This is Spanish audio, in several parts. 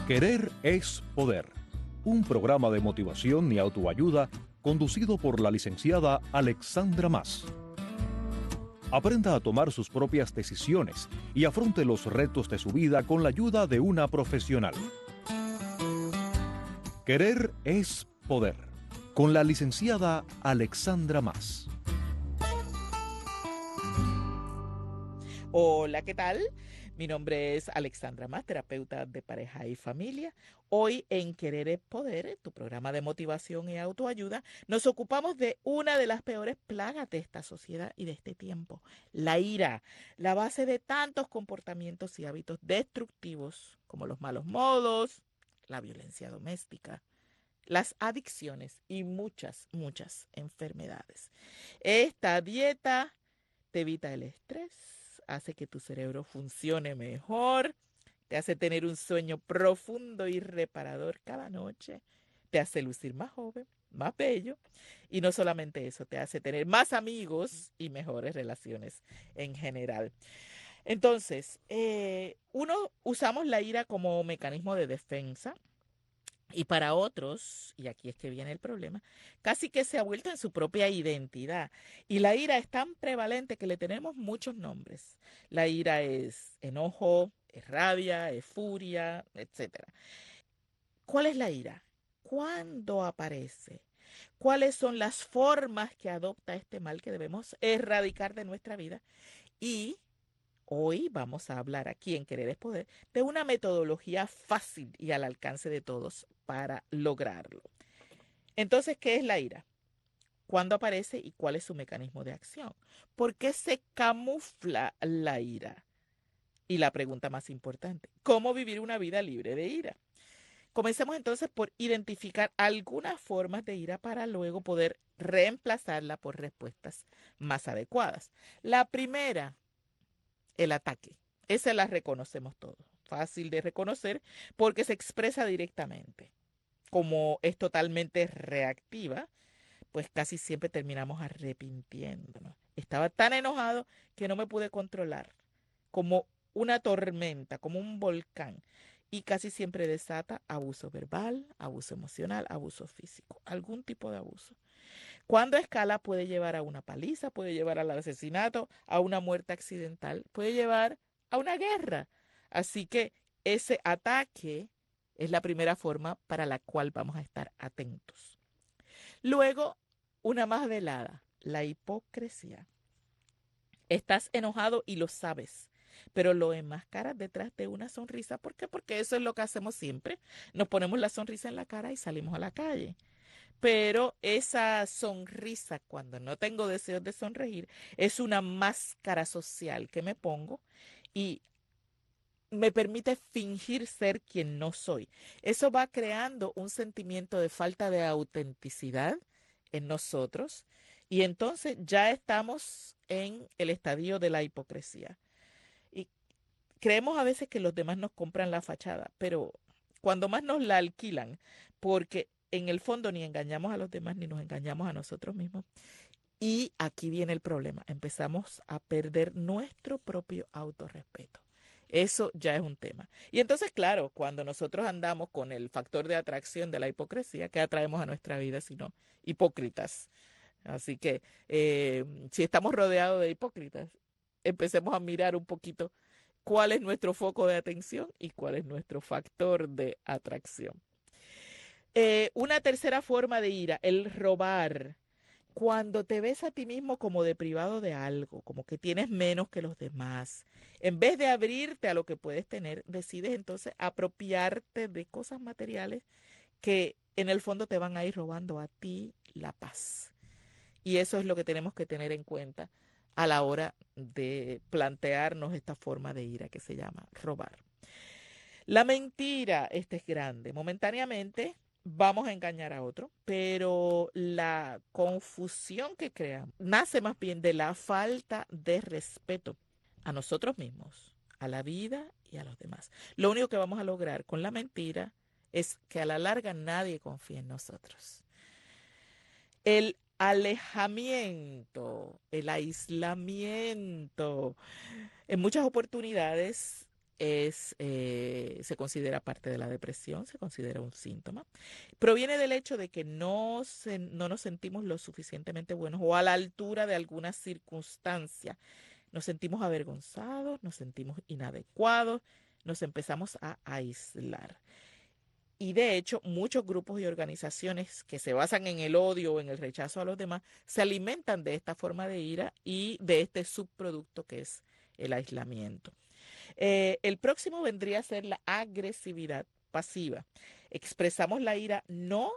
Querer es poder. Un programa de motivación y autoayuda conducido por la licenciada Alexandra Mas. Aprenda a tomar sus propias decisiones y afronte los retos de su vida con la ayuda de una profesional. Querer es poder. Con la licenciada Alexandra Mas. Hola, ¿qué tal? Mi nombre es Alexandra Mas, terapeuta de pareja y familia. Hoy en Querer es Poder, tu programa de motivación y autoayuda, nos ocupamos de una de las peores plagas de esta sociedad y de este tiempo, la ira, la base de tantos comportamientos y hábitos destructivos como los malos modos, la violencia doméstica, las adicciones y muchas enfermedades. Esta dieta te evita el estrés, hace que tu cerebro funcione mejor, te hace tener un sueño profundo y reparador cada noche, te hace lucir más joven, más bello, y no solamente eso, te hace tener más amigos y mejores relaciones en general. Entonces, usamos la ira como mecanismo de defensa. Y para otros, y aquí es que viene el problema, casi que se ha vuelto en su propia identidad. Y la ira es tan prevalente que le tenemos muchos nombres. La ira es enojo, es rabia, es furia, etcétera. ¿Cuál es la ira? ¿Cuándo aparece? ¿Cuáles son las formas que adopta este mal que debemos erradicar de nuestra vida? Y hoy vamos a hablar aquí en Querer es Poder de una metodología fácil y al alcance de todos para lograrlo. Entonces, ¿qué es la ira? ¿Cuándo aparece y cuál es su mecanismo de acción? ¿Por qué se camufla la ira? Y la pregunta más importante, ¿cómo vivir una vida libre de ira? Comencemos entonces por identificar algunas formas de ira para luego poder reemplazarla por respuestas más adecuadas. La primera, el ataque. Esa la reconocemos todos. Fácil de reconocer porque se expresa directamente. Como es totalmente reactiva, pues casi siempre terminamos arrepintiéndonos. Estaba tan enojado que no me pude controlar. Como una tormenta, como un volcán. Y casi siempre desata abuso verbal, abuso emocional, abuso físico, algún tipo de abuso. Cuando escala puede llevar a una paliza, puede llevar al asesinato, a una muerte accidental, puede llevar a una guerra. Así que ese ataque es la primera forma para la cual vamos a estar atentos. Luego, una más velada, la hipocresía. Estás enojado y lo sabes, pero lo enmascaras detrás de una sonrisa. ¿Por qué? Porque eso es lo que hacemos siempre. Nos ponemos la sonrisa en la cara y salimos a la calle. Pero esa sonrisa, cuando no tengo deseos de sonreír, es una máscara social que me pongo y me permite fingir ser quien no soy. Eso va creando un sentimiento de falta de autenticidad en nosotros y entonces ya estamos en el estadio de la hipocresía. Y creemos a veces que los demás nos compran la fachada, pero cuando más nos la alquilan, porque en el fondo ni engañamos a los demás ni nos engañamos a nosotros mismos. Y aquí viene el problema, empezamos a perder nuestro propio autorrespeto. Eso ya es un tema. Y entonces, claro, cuando nosotros andamos con el factor de atracción de la hipocresía, ¿qué atraemos a nuestra vida sino hipócritas? Así que si estamos rodeados de hipócritas, empecemos a mirar un poquito cuál es nuestro foco de atención y cuál es nuestro factor de atracción. Una tercera forma de ira, el robar. Cuando te ves a ti mismo como deprivado de algo, como que tienes menos que los demás, en vez de abrirte a lo que puedes tener, decides entonces apropiarte de cosas materiales que en el fondo te van a ir robando a ti la paz. Y eso es lo que tenemos que tener en cuenta a la hora de plantearnos esta forma de ira que se llama robar. La mentira, este es grande. Momentáneamente vamos a engañar a otro, pero la confusión que crea nace más bien de la falta de respeto a nosotros mismos, a la vida y a los demás. Lo único que vamos a lograr con la mentira es que a la larga nadie confíe en nosotros. El alejamiento, el aislamiento. En muchas oportunidades se considera parte de la depresión, se considera un síntoma. Proviene del hecho de que no nos sentimos lo suficientemente buenos o a la altura de alguna circunstancia. Nos sentimos avergonzados, nos sentimos inadecuados, nos empezamos a aislar. Y de hecho, muchos grupos y organizaciones que se basan en el odio o en el rechazo a los demás se alimentan de esta forma de ira y de este subproducto que es el aislamiento. El próximo vendría a ser la agresividad pasiva. Expresamos la ira no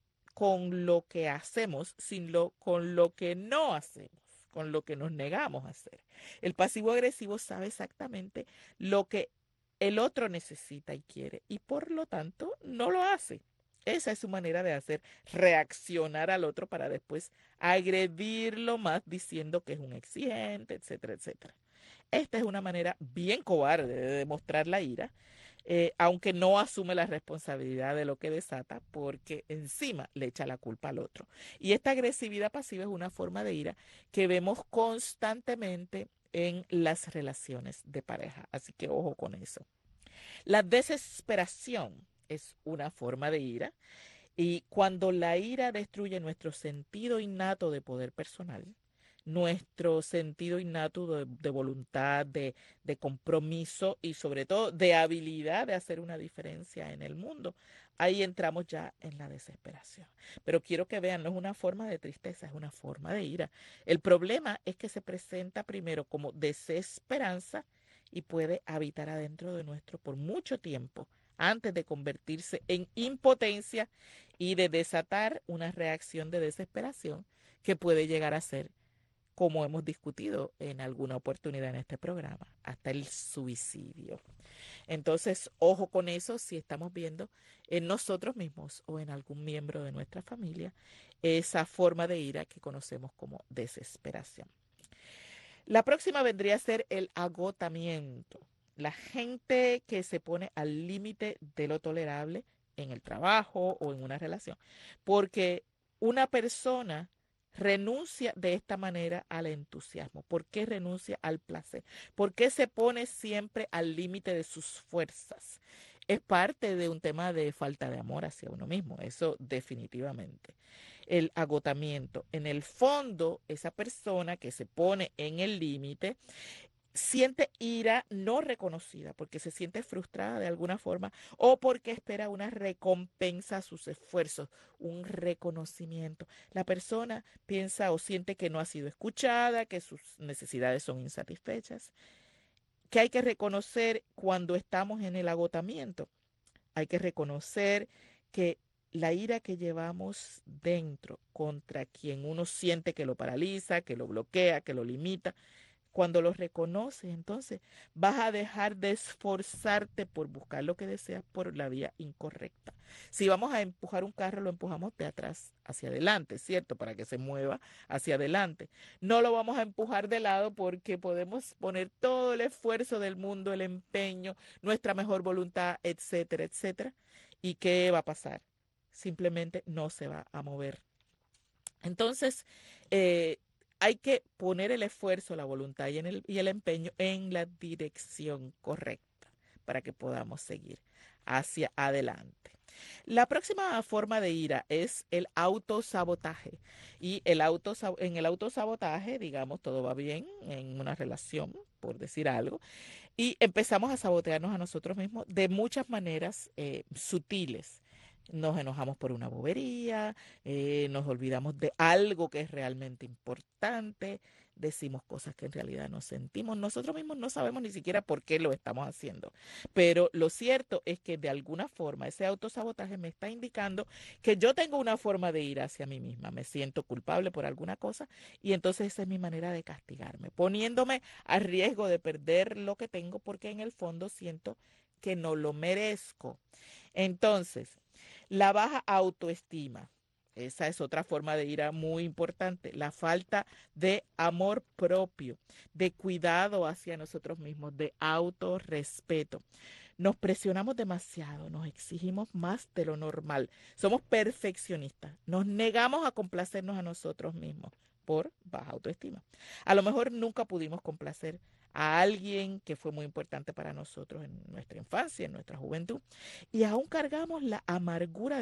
con lo que hacemos, sino con lo que no hacemos, con lo que nos negamos a hacer. El pasivo agresivo sabe exactamente lo que el otro necesita y quiere y por lo tanto no lo hace. Esa es su manera de hacer reaccionar al otro para después agredirlo más diciendo que es un exigente, etcétera, etcétera. Esta es una manera bien cobarde de demostrar la ira, aunque no asume la responsabilidad de lo que desata porque encima le echa la culpa al otro. Y esta agresividad pasiva es una forma de ira que vemos constantemente en las relaciones de pareja. Así que ojo con eso. La desesperación es una forma de ira y cuando la ira destruye nuestro sentido innato de poder personal, nuestro sentido innato de voluntad, de compromiso y sobre todo de habilidad de hacer una diferencia en el mundo, ahí entramos ya en la desesperación. Pero quiero que vean, no es una forma de tristeza, es una forma de ira. El problema es que se presenta primero como desesperanza y puede habitar adentro de nuestro por mucho tiempo antes de convertirse en impotencia y de desatar una reacción de desesperación que puede llegar a ser, como hemos discutido en alguna oportunidad en este programa, hasta el suicidio. Entonces, ojo con eso si estamos viendo en nosotros mismos o en algún miembro de nuestra familia esa forma de ira que conocemos como desesperación. La próxima vendría a ser el agotamiento. La gente que se pone al límite de lo tolerable en el trabajo o en una relación. Porque una persona renuncia de esta manera al entusiasmo. ¿Por qué renuncia al placer? ¿Por qué se pone siempre al límite de sus fuerzas? Es parte de un tema de falta de amor hacia uno mismo, eso definitivamente. El agotamiento. En el fondo, esa persona que se pone en el límite siente ira no reconocida porque se siente frustrada de alguna forma o porque espera una recompensa a sus esfuerzos, un reconocimiento. La persona piensa o siente que no ha sido escuchada, que sus necesidades son insatisfechas, que hay que reconocer cuando estamos en el agotamiento. Hay que reconocer que la ira que llevamos dentro contra quien uno siente que lo paraliza, que lo bloquea, que lo limita, cuando lo reconoces, entonces vas a dejar de esforzarte por buscar lo que deseas por la vía incorrecta. Si vamos a empujar un carro, lo empujamos de atrás hacia adelante, ¿cierto? Para que se mueva hacia adelante. No lo vamos a empujar de lado porque podemos poner todo el esfuerzo del mundo, el empeño, nuestra mejor voluntad, etcétera, etcétera. ¿Y qué va a pasar? Simplemente no se va a mover. Entonces, hay que poner el esfuerzo, la voluntad y el empeño en la dirección correcta para que podamos seguir hacia adelante. La próxima forma de ira es el autosabotaje. Y en el autosabotaje, digamos, todo va bien en una relación, por decir algo, y empezamos a sabotearnos a nosotros mismos de muchas maneras sutiles. Nos enojamos por una bobería, nos olvidamos de algo que es realmente importante, decimos cosas que en realidad no sentimos. Nosotros mismos no sabemos ni siquiera por qué lo estamos haciendo. Pero lo cierto es que de alguna forma ese autosabotaje me está indicando que yo tengo una forma de ir hacia mí misma. Me siento culpable por alguna cosa y entonces esa es mi manera de castigarme, poniéndome a riesgo de perder lo que tengo porque en el fondo siento que no lo merezco. Entonces, la baja autoestima. Esa es otra forma de ira muy importante. La falta de amor propio, de cuidado hacia nosotros mismos, de autorrespeto. Nos presionamos demasiado, nos exigimos más de lo normal. Somos perfeccionistas. Nos negamos a complacernos a nosotros mismos por baja autoestima. A lo mejor nunca pudimos complacer a alguien que fue muy importante para nosotros en nuestra infancia, en nuestra juventud, y aún cargamos la amargura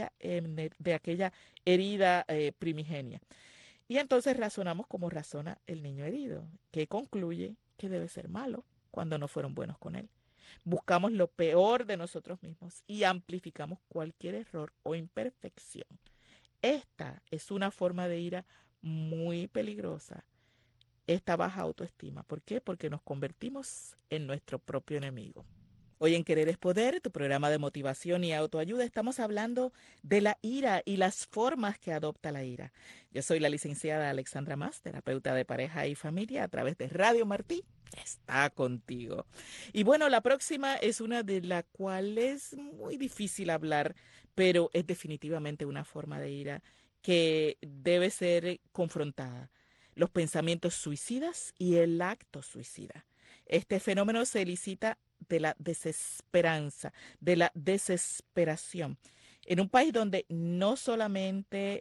de aquella herida primigenia. Y entonces razonamos como razona el niño herido, que concluye que debe ser malo cuando no fueron buenos con él. Buscamos lo peor de nosotros mismos y amplificamos cualquier error o imperfección. Esta es una forma de ira muy peligrosa, esta baja autoestima. ¿Por qué? Porque nos convertimos en nuestro propio enemigo. Hoy en Querer es Poder, tu programa de motivación y autoayuda, estamos hablando de la ira y las formas que adopta la ira. Yo soy la licenciada Alexandra Mas, terapeuta de pareja y familia a través de Radio Martí. Está contigo. Y bueno, la próxima es una de la cual es muy difícil hablar, pero es definitivamente una forma de ira que debe ser confrontada. Los pensamientos suicidas y el acto suicida. Este fenómeno se elicita de la desesperanza, de la desesperación. En un país donde no solamente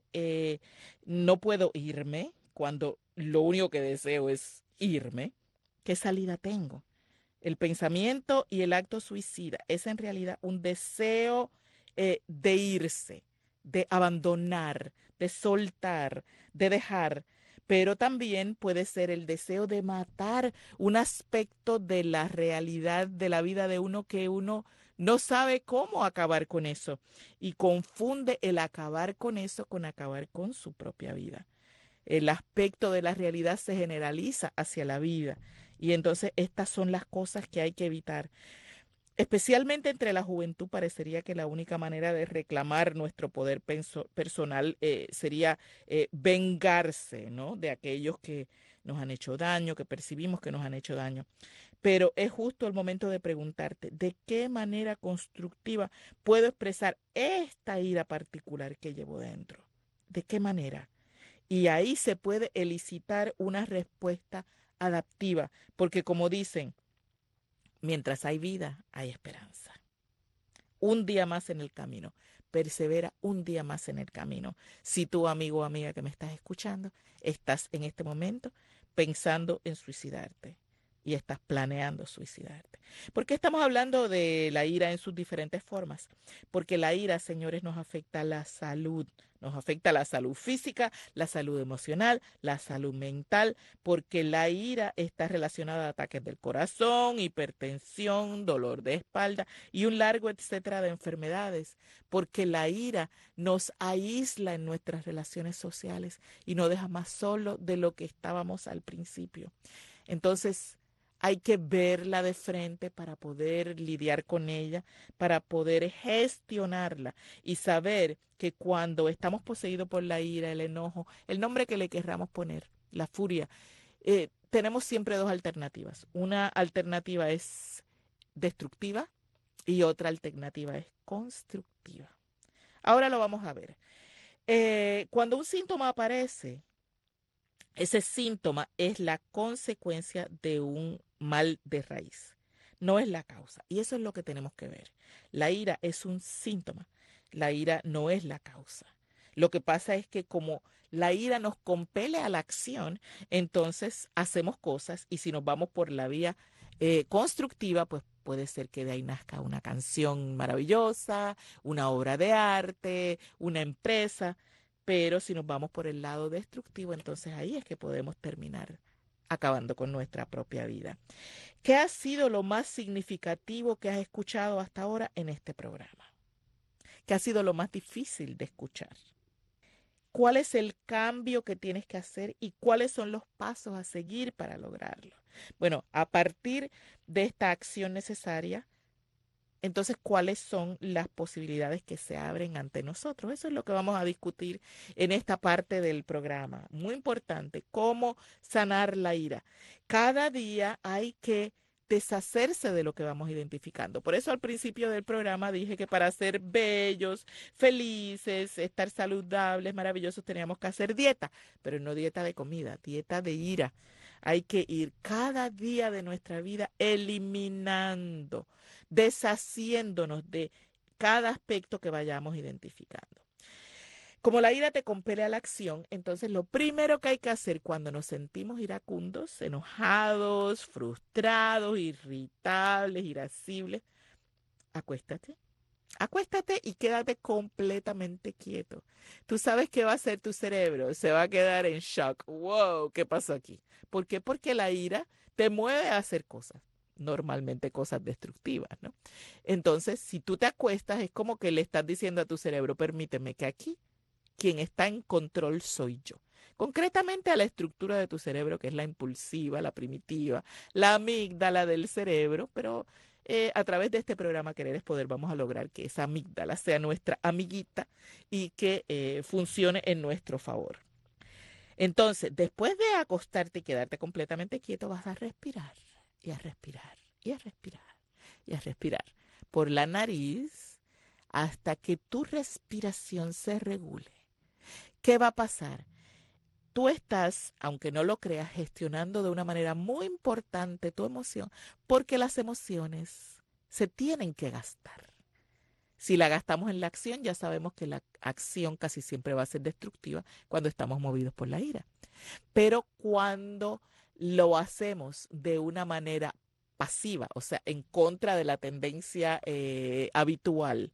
no puedo irme, cuando lo único que deseo es irme, ¿qué salida tengo? El pensamiento y el acto suicida es en realidad un deseo de irse, de abandonar, de soltar, de dejar, pero también puede ser el deseo de matar un aspecto de la realidad de la vida de uno que uno no sabe cómo acabar con eso y confunde el acabar con eso con acabar con su propia vida. El aspecto de la realidad se generaliza hacia la vida y entonces estas son las cosas que hay que evitar. Especialmente entre la juventud parecería que la única manera de reclamar nuestro poder personal sería vengarse, ¿no?, de aquellos que nos han hecho daño, que percibimos que nos han hecho daño. Pero es justo el momento de preguntarte, ¿de qué manera constructiva puedo expresar esta ira particular que llevo dentro? ¿De qué manera? Y ahí se puede elicitar una respuesta adaptiva, porque como dicen, mientras hay vida, hay esperanza. Un día más en el camino. Persevera un día más en el camino. Si tú, amigo o amiga que me estás escuchando, estás en este momento pensando en suicidarte y estás planeando suicidarte. ¿Por qué estamos hablando de la ira en sus diferentes formas? Porque la ira, señores, nos afecta a la salud. Nos afecta a la salud física, la salud emocional, la salud mental, porque la ira está relacionada a ataques del corazón, hipertensión, dolor de espalda y un largo etcétera de enfermedades, porque la ira nos aísla en nuestras relaciones sociales y nos deja más solo de lo que estábamos al principio. Entonces, hay que verla de frente para poder lidiar con ella, para poder gestionarla y saber que cuando estamos poseídos por la ira, el enojo, el nombre que le querramos poner, la furia, tenemos siempre dos alternativas. Una alternativa es destructiva y otra alternativa es constructiva. Ahora lo vamos a ver. Cuando un síntoma aparece, ese síntoma es la consecuencia de un mal de raíz, no es la causa. Y eso es lo que tenemos que ver. La ira es un síntoma, la ira no es la causa. Lo que pasa es que como la ira nos compele a la acción, entonces hacemos cosas y si nos vamos por la vía constructiva, pues puede ser que de ahí nazca una canción maravillosa, una obra de arte, una empresa. Pero si nos vamos por el lado destructivo, entonces ahí es que podemos terminar acabando con nuestra propia vida. ¿Qué ha sido lo más significativo que has escuchado hasta ahora en este programa? ¿Qué ha sido lo más difícil de escuchar? ¿Cuál es el cambio que tienes que hacer y cuáles son los pasos a seguir para lograrlo? Bueno, a partir de esta acción necesaria, entonces, ¿cuáles son las posibilidades que se abren ante nosotros? Eso es lo que vamos a discutir en esta parte del programa. Muy importante, cómo sanar la ira. Cada día hay que deshacerse de lo que vamos identificando. Por eso al principio del programa dije que para ser bellos, felices, estar saludables, maravillosos, teníamos que hacer dieta, pero no dieta de comida, dieta de ira. Hay que ir cada día de nuestra vida eliminando, deshaciéndonos de cada aspecto que vayamos identificando. Como la ira te compele a la acción, entonces lo primero que hay que hacer cuando nos sentimos iracundos, enojados, frustrados, irritables, irascibles, acuéstate. Acuéstate y quédate completamente quieto. Tú sabes qué va a hacer tu cerebro. Se va a quedar en shock. Wow, ¿qué pasó aquí? ¿Por qué? Porque la ira te mueve a hacer cosas, normalmente cosas destructivas, ¿no? Entonces, si tú te acuestas, es como que le estás diciendo a tu cerebro, permíteme que aquí quien está en control soy yo. Concretamente a la estructura de tu cerebro, que es la impulsiva, la primitiva, la amígdala del cerebro, pero a través de este programa Querer es Poder vamos a lograr que esa amígdala sea nuestra amiguita y que funcione en nuestro favor. Entonces, después de acostarte y quedarte completamente quieto, vas a respirar y a respirar y a respirar y a respirar por la nariz hasta que tu respiración se regule. ¿Qué va a pasar? Tú estás, aunque no lo creas, gestionando de una manera muy importante tu emoción, porque las emociones se tienen que gastar. Si la gastamos en la acción, ya sabemos que la acción casi siempre va a ser destructiva cuando estamos movidos por la ira. Pero cuando lo hacemos de una manera pasiva, o sea, en contra de la tendencia habitual,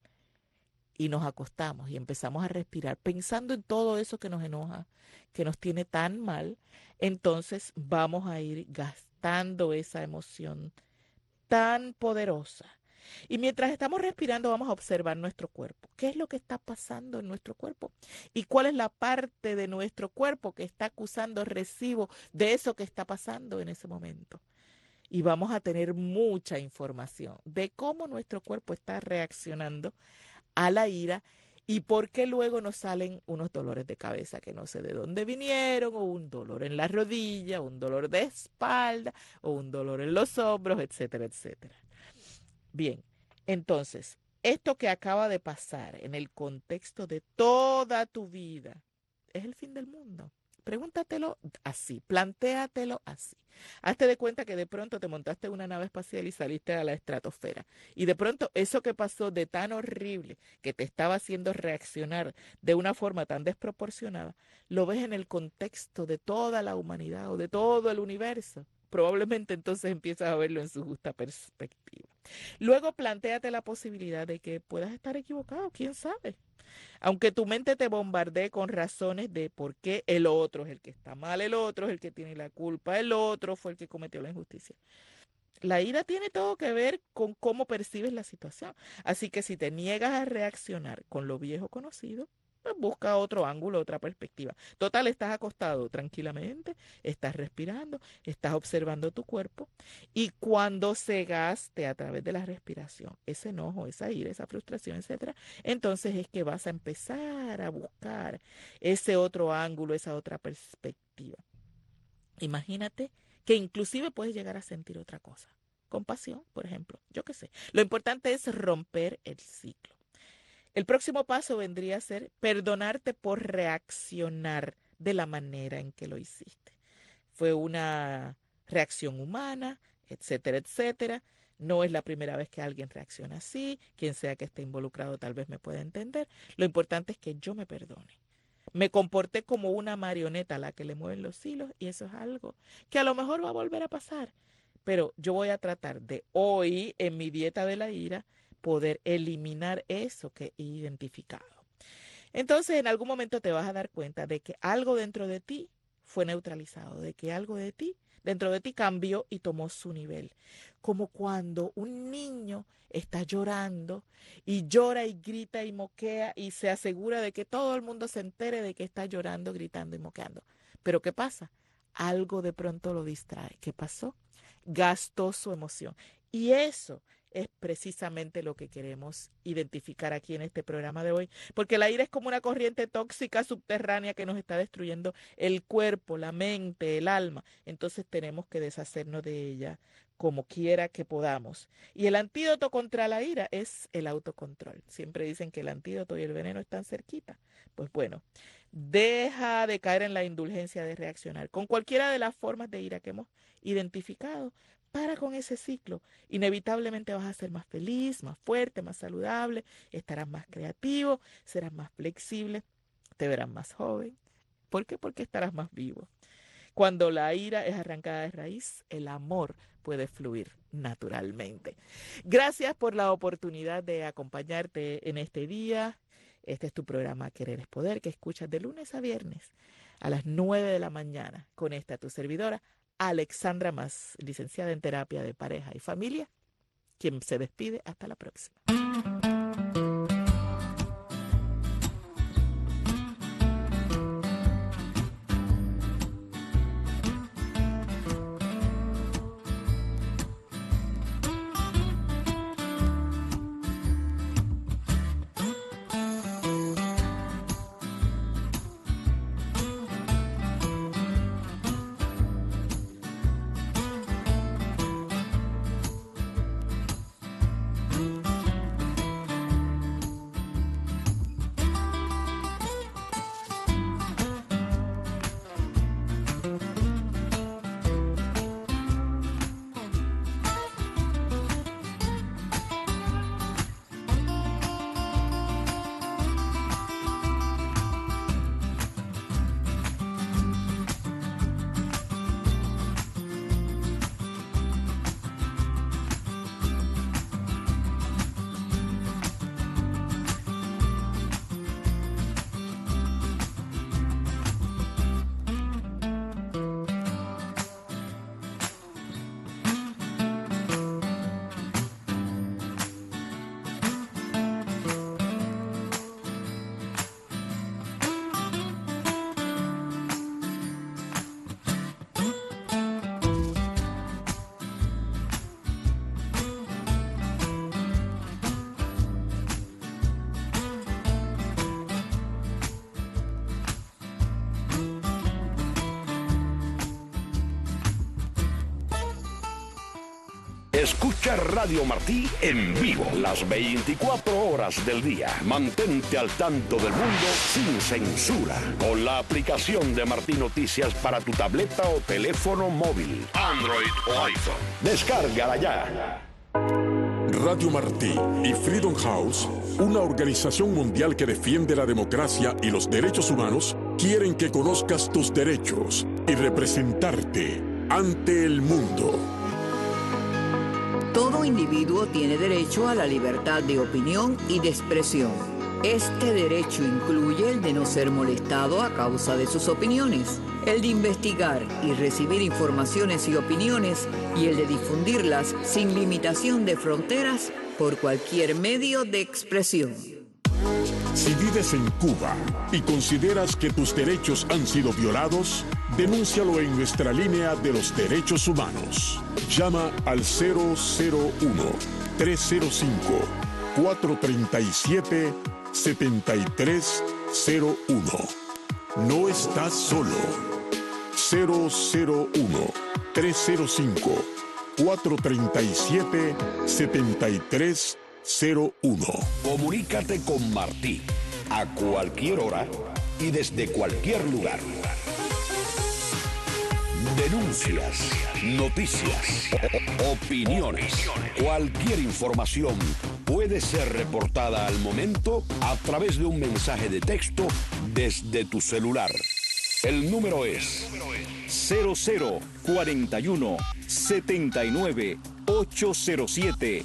y nos acostamos y empezamos a respirar pensando en todo eso que nos enoja, que nos tiene tan mal, entonces vamos a ir gastando esa emoción tan poderosa. Y mientras estamos respirando vamos a observar nuestro cuerpo. ¿Qué es lo que está pasando en nuestro cuerpo? ¿Y cuál es la parte de nuestro cuerpo que está acusando recibo de eso que está pasando en ese momento? Y vamos a tener mucha información de cómo nuestro cuerpo está reaccionando a la ira y por qué luego nos salen unos dolores de cabeza que no sé de dónde vinieron, o un dolor en la rodilla, un dolor de espalda, o un dolor en los hombros, etcétera, etcétera. Bien, entonces, esto que acaba de pasar en el contexto de toda tu vida es el fin del mundo. Pregúntatelo así, plantéatelo así. Hazte de cuenta que de pronto te montaste en una nave espacial y saliste a la estratosfera. Y de pronto eso que pasó de tan horrible, que te estaba haciendo reaccionar de una forma tan desproporcionada, lo ves en el contexto de toda la humanidad o de todo el universo. Probablemente entonces empiezas a verlo en su justa perspectiva. Luego plantéate la posibilidad de que puedas estar equivocado, quién sabe. Aunque tu mente te bombardee con razones de por qué el otro es el que está mal, el otro es el que tiene la culpa, el otro fue el que cometió la injusticia. La ira tiene todo que ver con cómo percibes la situación. Así que si te niegas a reaccionar con lo viejo conocido, pues busca otro ángulo, otra perspectiva. Total, estás acostado tranquilamente, estás respirando, estás observando tu cuerpo y cuando se gaste a través de la respiración ese enojo, esa ira, esa frustración, etcétera, entonces es que vas a empezar a buscar ese otro ángulo, esa otra perspectiva. Imagínate que inclusive puedes llegar a sentir otra cosa. Compasión, por ejemplo. Yo qué sé. Lo importante es romper el ciclo. El próximo paso vendría a ser perdonarte por reaccionar de la manera en que lo hiciste. Fue una reacción humana, etcétera, etcétera. No es la primera vez que alguien reacciona así. Quien sea que esté involucrado tal vez me pueda entender. Lo importante es que yo me perdone. Me comporté como una marioneta a la que le mueven los hilos y eso es algo que a lo mejor va a volver a pasar. Pero yo voy a tratar de hoy, en mi dieta de la ira, poder eliminar eso que he identificado. Entonces, en algún momento te vas a dar cuenta de que algo dentro de ti fue neutralizado, de que algo de ti, dentro de ti cambió y tomó su nivel. Como cuando un niño está llorando y llora y grita y moquea y se asegura de que todo el mundo se entere de que está llorando, gritando y moqueando. Pero ¿qué pasa? Algo de pronto lo distrae. ¿Qué pasó? Gastó su emoción. Y eso es precisamente lo que queremos identificar aquí en este programa de hoy, porque la ira es como una corriente tóxica subterránea que nos está destruyendo el cuerpo, la mente, el alma. Entonces tenemos que deshacernos de ella como quiera que podamos. Y el antídoto contra la ira es el autocontrol. Siempre dicen que el antídoto y el veneno están cerquita. Pues bueno, deja de caer en la indulgencia de reaccionar con cualquiera de las formas de ira que hemos identificado. Para con ese ciclo. Inevitablemente vas a ser más feliz, más fuerte, más saludable, estarás más creativo, serás más flexible. te verás más joven. ¿Por qué? Porque estarás más vivo. Cuando la ira es arrancada de raíz, el amor puede fluir naturalmente. Gracias por la oportunidad de acompañarte en este día. Este es tu programa Querer es Poder, que escuchas de lunes a viernes a las 9 de la mañana. Con esta tu servidora, Alexandra Mas, licenciada en terapia de pareja y familia, quien se despide. Hasta la próxima. Escucha Radio Martí en vivo las 24 horas del día. Mantente al tanto del mundo sin censura con la aplicación de Martí Noticias para tu tableta o teléfono móvil, Android o iPhone. Descárgala ya. Radio Martí y Freedom House, una organización mundial que defiende la democracia y los derechos humanos, quieren que conozcas tus derechos y representarte ante el mundo. Todo individuo tiene derecho a la libertad de opinión y de expresión. Este derecho incluye el de no ser molestado a causa de sus opiniones, el de investigar y recibir informaciones y opiniones, y el de difundirlas sin limitación de fronteras por cualquier medio de expresión. Si vives en Cuba y consideras que tus derechos han sido violados, denúncialo en nuestra línea de los derechos humanos. Llama al 001-305-437-7301. No estás solo. 001-305-437-7301. Comunícate con Martí a cualquier hora y desde cualquier lugar. Denuncias, noticias, opiniones, cualquier información puede ser reportada al momento a través de un mensaje de texto desde tu celular. El número es 0041 79 807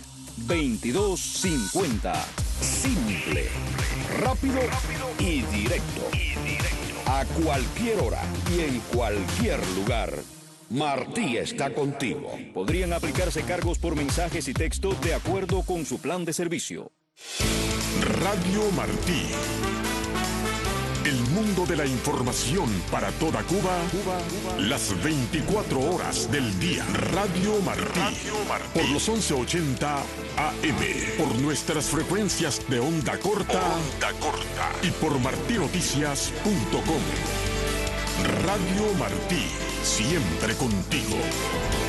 2250. Simple, rápido y directo. A cualquier hora y en cualquier lugar, Martí está contigo. Podrían aplicarse cargos por mensajes y texto de acuerdo con su plan de servicio. Radio Martí. El mundo de la información para toda Cuba, las 24 horas del día. Radio Martí. Por los 1180 AM. Por nuestras frecuencias de onda corta. Y por martinoticias.com. Radio Martí. Siempre contigo.